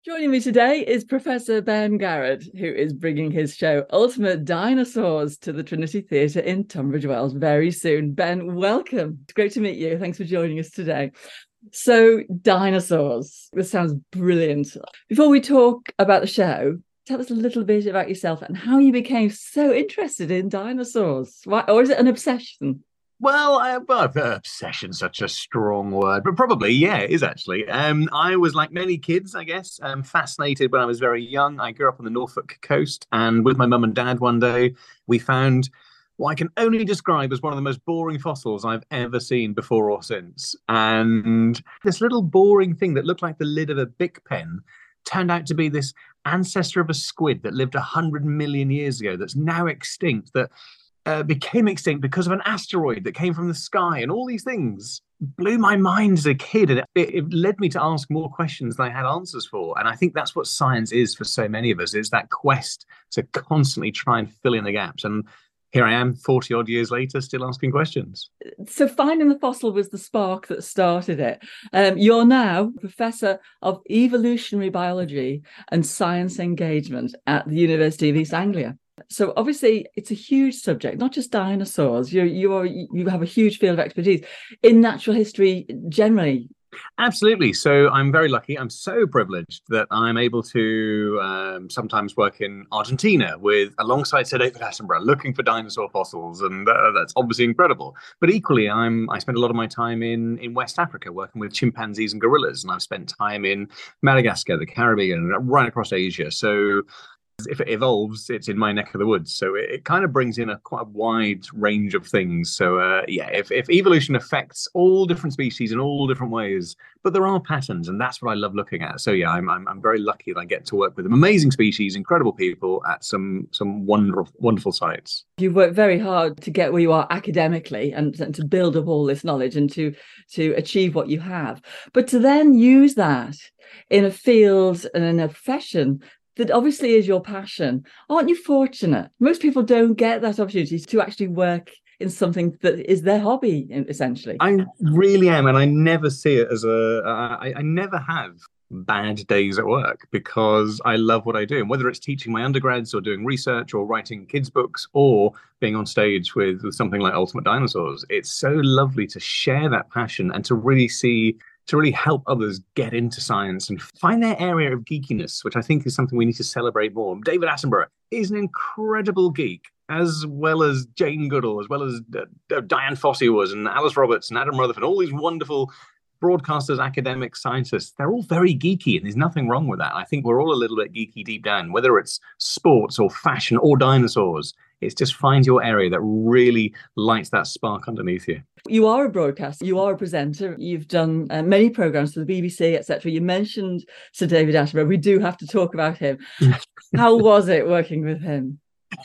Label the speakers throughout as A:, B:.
A: Joining me today is Professor Ben Garrett, who is bringing his show Ultimate Dinosaurs to the Trinity Theatre in Tunbridge Wells very soon. Ben, welcome. It's great to meet you. Thanks for joining us today. So, dinosaurs. This sounds brilliant. Before we talk about the show, tell us a little bit about yourself and how you became so interested in dinosaurs. Why, or is it an obsession?
B: Obsession's such a strong word, but probably, yeah, it is actually. I was like many kids, I guess, fascinated when I was very young. I grew up on the Norfolk coast, and with my mum and dad one day, we found what I can only describe as one of the most boring fossils I've ever seen before or since. And this little boring thing that looked like the lid of a Bic pen turned out to be this ancestor of a squid that lived 100 million years ago that's now extinct, that became extinct because of an asteroid that came from the sky, and all these things blew my mind as a kid, and it led me to ask more questions than I had answers for. And I think that's what science is for so many of us, is that quest to constantly try and fill in the gaps. And here I am 40 odd years later, still asking questions.
A: So finding the fossil was the spark that started it. You're now Professor of Evolutionary Biology and Science Engagement at the University of East Anglia. So obviously it's a huge subject, not just dinosaurs. You have a huge field of expertise in natural history generally.
B: Absolutely. So I'm very lucky. I'm so privileged that I'm able to sometimes work in Argentina alongside Sir David Attenborough, looking for dinosaur fossils, and that's obviously incredible. But equally, I spend a lot of my time in West Africa working with chimpanzees and gorillas, and I've spent time in Madagascar, the Caribbean, right across Asia. So if it evolves, it's in my neck of the woods. So it kind of brings in quite a wide range of things. So if evolution affects all different species in all different ways, but there are patterns, and that's what I love looking at. So yeah, I'm very lucky that I get to work with them. Amazing species, incredible people at some wonderful sites.
A: You've worked very hard to get where you are academically and to build up all this knowledge and to achieve what you have. But to then use that in a field and in a profession that obviously is your passion. Aren't you fortunate? Most people don't get that opportunity to actually work in something that is their hobby, essentially.
B: I really am, and I never see it as I never have bad days at work because I love what I do. And whether it's teaching my undergrads or doing research or writing kids' books or being on stage with something like Ultimate Dinosaurs, it's so lovely to share that passion and to really help others get into science and find their area of geekiness, which I think is something we need to celebrate more. David Attenborough is an incredible geek, as well as Jane Goodall, as well as Diane Fossey was, and Alice Roberts and Adam Rutherford, all these wonderful broadcasters, academics, scientists. They're all very geeky, and there's nothing wrong with that. I think we're all a little bit geeky deep down, whether it's sports or fashion or dinosaurs. It's just find your area that really lights that spark underneath you.
A: You are a broadcaster, you are a presenter, you've done many programs for the BBC, etc. You mentioned Sir David Attenborough. We do have to talk about him. How was it working with him?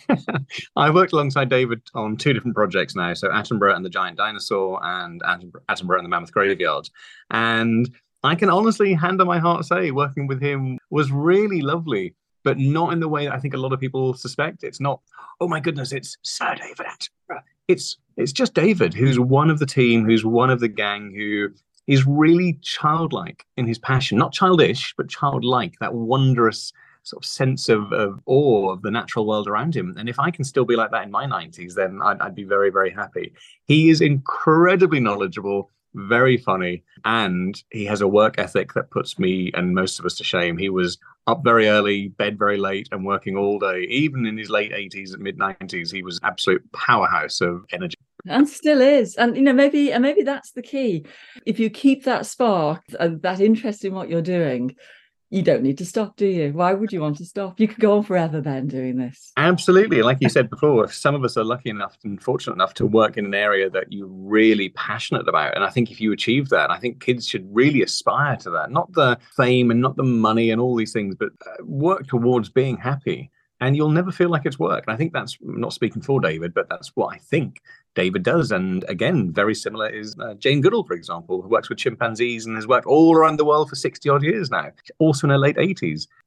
B: I worked alongside David on two different projects now. So Attenborough and the Giant Dinosaur, and Attenborough and the Mammoth Graveyard. And I can honestly, hand on my heart, say working with him was really lovely, but not in the way that I think a lot of people suspect. It's not, oh my goodness, it's Sir David Attenborough. It's just David, who's one of the team, who's one of the gang, who is really childlike in his passion. Not childish, but childlike, that wondrous sort of sense of awe of the natural world around him. And if I can still be like that in my 90s, then I'd be very, very happy. He is incredibly knowledgeable, very funny, and he has a work ethic that puts me and most of us to shame. He was up very early, bed very late, and working all day. Even in his late 80s and mid 90s, he was an absolute powerhouse of energy.
A: And still is. And maybe that's the key. If you keep that spark and that interest in what you're doing, you don't need to stop, do you? Why would you want to stop? You could go on forever, Ben, doing this.
B: Absolutely. Like you said before, some of us are lucky enough and fortunate enough to work in an area that you're really passionate about. And I think if you achieve that, I think kids should really aspire to that. Not the fame and not the money and all these things, but work towards being happy. And you'll never feel like it's work. And I think that's, not speaking for David, but that's what I think David does. And again, very similar is Jane Goodall, for example, who works with chimpanzees and has worked all around the world for 60 odd years now, also in her late 80s.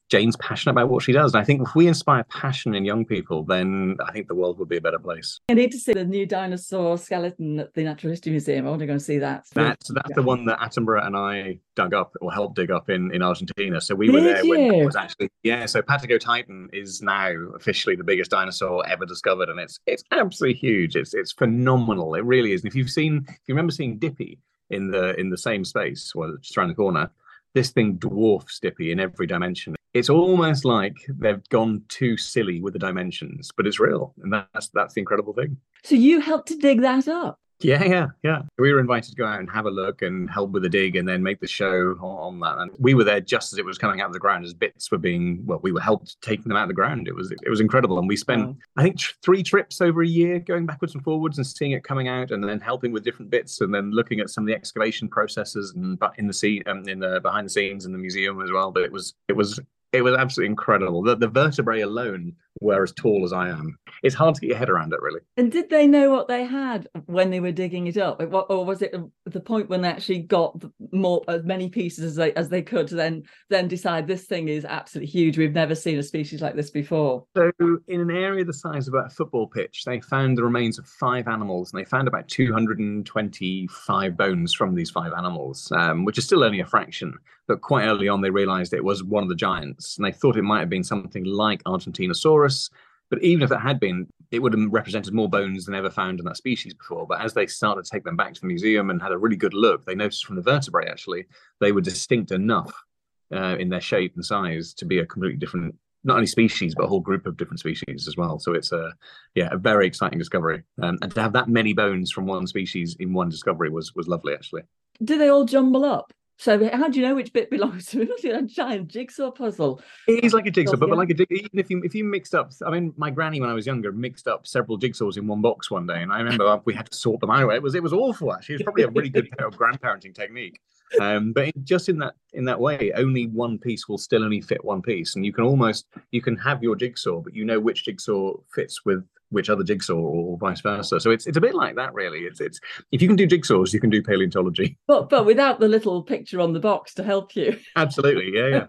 B: Jane's passionate about what she does. And I think if we inspire passion in young people, then I think the world would be a better place.
A: I need to see the new dinosaur skeleton at the Natural History Museum. I want to go and see that.
B: That's the one that Attenborough and I dug up or helped dig up in Argentina. So we
A: Did
B: were there when it
A: you?
B: was actually, yeah. So Patagotitan is now officially the biggest dinosaur ever discovered, and it's absolutely huge. It's phenomenal. It really is. And if you remember seeing Dippy in the same space, well, just around the corner, this thing dwarfs Dippy in every dimension. It's almost like they've gone too silly with the dimensions, but it's real, and that's the incredible thing.
A: So you helped to dig that up?
B: Yeah. We were invited to go out and have a look and help with the dig and then make the show on that. And we were there just as it was coming out of the ground, as bits were we were helped taking them out of the ground. It was incredible. And we spent, I think, 3 trips over a year going backwards and forwards and seeing it coming out and then helping with different bits and then looking at some of the excavation processes and in the behind the scenes in the museum as well. But it was absolutely incredible. The vertebrae alone were as tall as I am. It's hard to get your head around it, really.
A: And did they know what they had when they were digging it up? Or was it the point when they actually got as many pieces as they could to then decide this thing is absolutely huge? We've never seen a species like this before.
B: So in an area the size of a football pitch, they found the remains of 5 animals, and they found about 225 bones from these 5 animals, which is still only a fraction. But quite early on, they realized it was one of the giants, and they thought it might have been something like Argentinosaurus. But even if it had been, it would have represented more bones than ever found in that species before. But as they started to take them back to the museum and had a really good look, they noticed from the vertebrae, actually, they were distinct enough in their shape and size to be a completely different, not only species, but a whole group of different species as well. So it's a very exciting discovery. And to have that many bones from one species in one discovery was lovely, actually.
A: Do they all jumble up? So how do you know which bit belongs to it? It's a giant jigsaw puzzle.
B: It is like a jigsaw, but like even if you mixed up, I mean, my granny when I was younger mixed up several jigsaws in one box one day, and I remember we had to sort them out. It was awful actually. It's probably a really good grandparenting technique. But just in that way, only one piece will still only fit one piece, and you can have your jigsaw, but you know which jigsaw fits with which other jigsaw or vice versa. So it's a bit like that, really. It's if you can do jigsaws, you can do paleontology.
A: But without the little picture on the box to help you.
B: Absolutely, yeah.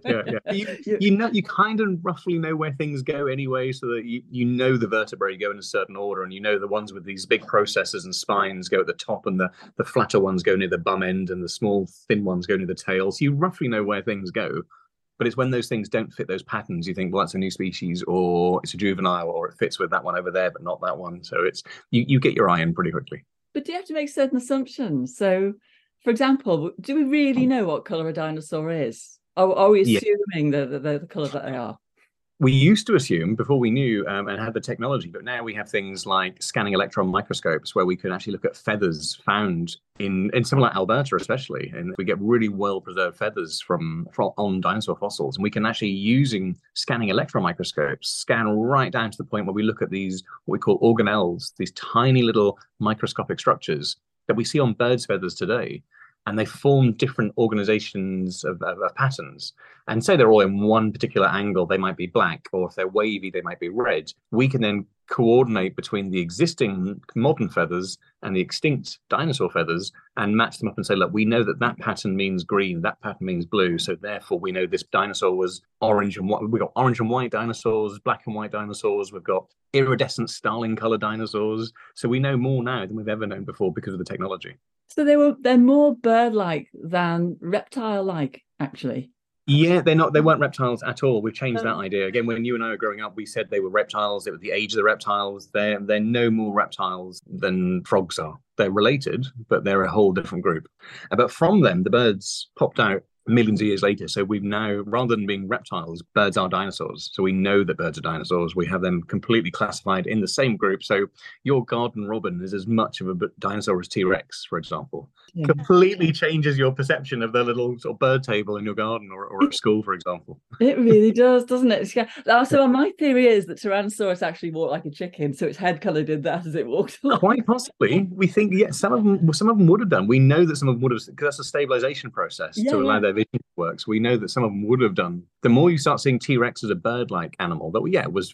B: You kind of roughly know where things go anyway, so that you know the vertebrae go in a certain order, and you know the ones with these big processes and spines go at the top, and the flatter ones go near the bum end, and the small thin ones go near the tail. So you roughly know where things go. But it's when those things don't fit those patterns, you think, well, that's a new species, or it's a juvenile, or it fits with that one over there, but not that one. So it's you get your eye in pretty quickly.
A: But do you have to make certain assumptions? So, for example, do we really know what colour a dinosaur is? Are we assuming the colour that they are?
B: We used to assume before we knew and had the technology, but now we have things like scanning electron microscopes where we can actually look at feathers found in somewhere like Alberta, especially, and we get really well preserved feathers from on dinosaur fossils, and we can actually, using scanning electron microscopes, scan right down to the point where we look at these what we call organelles, these tiny little microscopic structures that we see on birds' feathers today. And they form different organizations of patterns. And say they're all in one particular angle, they might be black, or if they're wavy, they might be red. We can then coordinate between the existing modern feathers and the extinct dinosaur feathers and match them up and say, look, we know that pattern means green, that pattern means blue. So therefore, we know this dinosaur was orange and white. We've got orange and white dinosaurs, black and white dinosaurs. We've got iridescent starling colored dinosaurs. So we know more now than we've ever known before because of the technology.
A: So they're more bird-like than reptile-like, actually.
B: Yeah, they weren't reptiles at all. We've changed that idea. Again, when you and I were growing up, we said they were reptiles. It was the age of the reptiles. They're no more reptiles than frogs are. They're related, but they're a whole different group. But from them, the birds popped out millions of years later. So we've now, rather than being reptiles, birds are dinosaurs. So we know that birds are dinosaurs. We have them completely classified in the same group. So your garden robin is as much of a dinosaur as T-Rex, for example. Yeah. Completely changes your perception of the little sort of bird table in your garden or at school, for example.
A: It really does, doesn't it? So my theory is that Tyrannosaurus actually walked like a chicken, so its head colour did that as it walked along.
B: Quite possibly. We think, some of them would have done. We know that some of them would have, because that's a stabilization process to allow their vision to work. So we know that some of them would have done. The more you start seeing T-Rex as a bird-like animal, that it was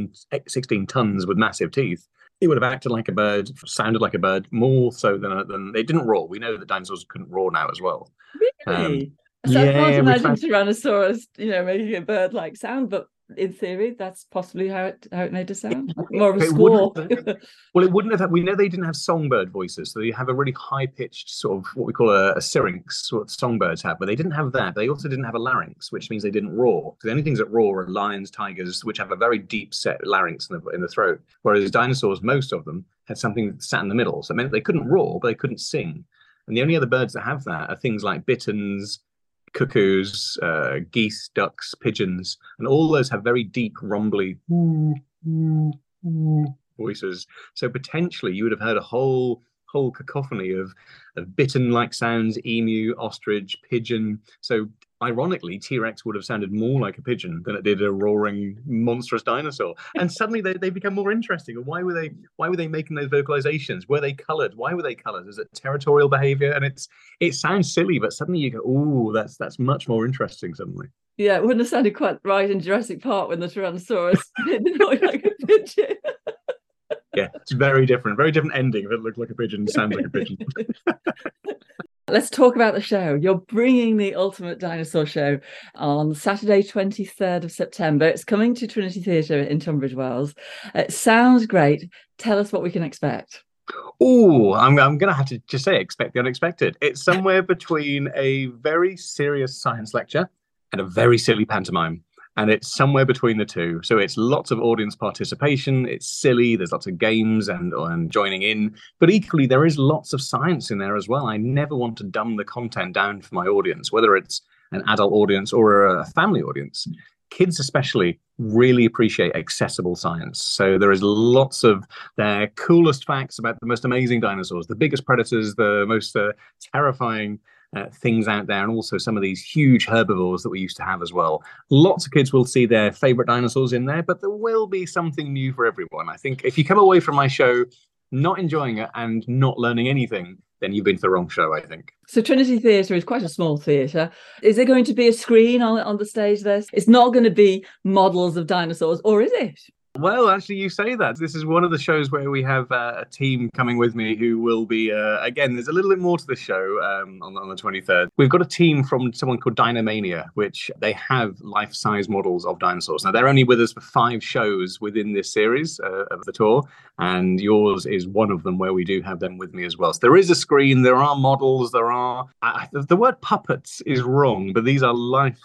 B: 16 tons with massive teeth. It would have acted like a bird, sounded like a bird, more so than they didn't roar. We know that dinosaurs couldn't roar now as well.
A: Really? So I can't
B: Yeah,
A: imagine Tyrannosaurus, making a bird-like sound, but in theory, that's possibly how it made a sound. More of a squawk.
B: Well, it wouldn't have. We know they didn't have songbird voices, so they have a really high-pitched sort of what we call a syrinx, what songbirds have, but they didn't have that. They also didn't have a larynx, which means they didn't roar. So the only things that roar are lions, tigers, which have a very deep set larynx in the throat, whereas dinosaurs, most of them, had something that sat in the middle. So it meant they couldn't roar, but they couldn't sing. And the only other birds that have that are things like bitterns, cuckoos, geese, ducks, pigeons, and all those have very deep, rumbly voices. So potentially you would have heard a whole cacophony of bittern-like sounds: emu, ostrich, pigeon. So ironically, T-Rex would have sounded more like a pigeon than it did a roaring monstrous dinosaur. And suddenly they become more interesting. And why were they making those vocalizations? Were they colored? Why were they colored? Is it territorial behavior? And it sounds silly, but suddenly you go, oh, that's much more interesting suddenly.
A: Yeah, it wouldn't have sounded quite right in Jurassic Park when the Tyrannosaurus didn't look like a pigeon.
B: Yeah, it's very different ending if it looked like a pigeon and sounds like a pigeon.
A: Let's talk about the show. You're bringing the Ultimate Dinosaur Show on Saturday, 23rd of September. It's coming to Trinity Theatre in Tunbridge Wells. It sounds great. Tell us what we can expect.
B: Oh, I'm going to have to just say expect the unexpected. It's somewhere between a very serious science lecture and a very silly pantomime. And it's somewhere between the two. So it's lots of audience participation. It's silly. There's lots of games and joining in. But equally, there is lots of science in there as well. I never want to dumb the content down for my audience, whether it's an adult audience or a family audience. Kids especially really appreciate accessible science. So there is lots of their coolest facts about the most amazing dinosaurs, the biggest predators, the most terrifying things out there, and also some of these huge herbivores that we used to have as well. Lots of kids will see their favorite dinosaurs in there, but there will be something new for everyone. I think if you come away from my show not enjoying it and not learning anything, then you've been to the wrong show, I think.
A: So Trinity Theatre is quite a small theatre. Is there going to be a screen on the stage there? It's not going to be models of dinosaurs, or is it?
B: Well, actually, you say that. This is one of the shows where we have a team coming with me who will be, again, there's a little bit more to the show on the 23rd. We've got a team from someone called Dinomania, which they have life-size models of dinosaurs. Now, they're only with us for 5 shows within this series of the tour, and yours is one of them where we do have them with me as well. So there is a screen, there are models, there are... the word puppets is wrong, but these are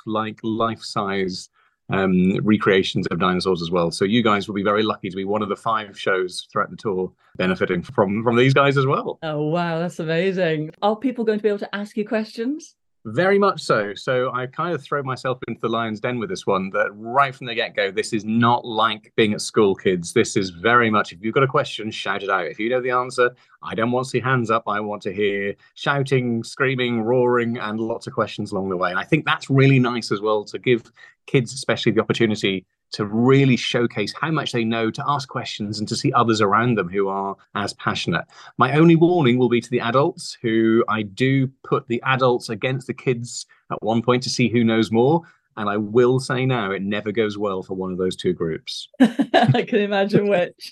B: life-size recreations of dinosaurs as well. So you guys will be very lucky to be one of the 5 shows throughout the tour benefiting from these guys as well.
A: Oh, wow, that's amazing. Are people going to be able to ask you questions?
B: Very much so. So I kind of throw myself into the lion's den with this one, that right from the get-go, this is not like being at school, kids. This is very much, if you've got a question, shout it out. If you know the answer, I don't want to see hands up. I want to hear shouting, screaming, roaring, and lots of questions along the way. And I think that's really nice as well, to give kids especially the opportunity to really showcase how much they know, to ask questions, and to see others around them who are as passionate. My only warning will be to the adults, who I do put the adults against the kids at one point to see who knows more. And I will say now, it never goes well for one of those 2 groups.
A: I can imagine which.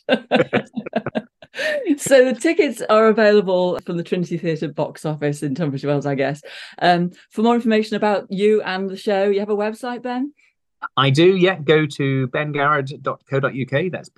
A: So the tickets are available from the Trinity Theatre box office in Tunbridge Wells, I guess. For more information about you and the show, you have a website, Ben?
B: I do, yeah. Go to bengarrod.co.uk. That's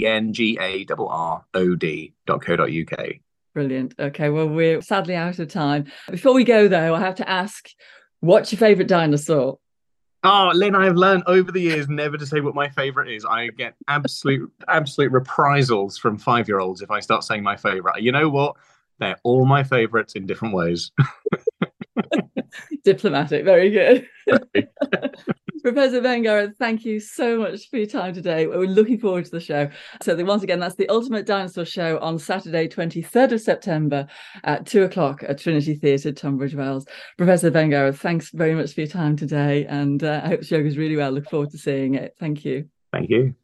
B: bengarrod.co.uk.
A: Brilliant. Okay, well, we're sadly out of time. Before we go, though, I have to ask, what's your favourite dinosaur?
B: Oh, Lynn, I've learned over the years never to say what my favourite is. I get absolute reprisals from 5-year-olds if I start saying my favourite. You know what? They're all my favourites in different ways.
A: Diplomatic, very good. Professor Ben Garrod, thank you so much for your time today. We're looking forward to the show. So once again, that's the Ultimate Dinosaur Show on Saturday, 23rd of September at 2:00 at Trinity Theatre, Tunbridge Wells. Professor Ben Garrod, thanks very much for your time today. And I hope the show goes really well. Look forward to seeing it. Thank you.
B: Thank you.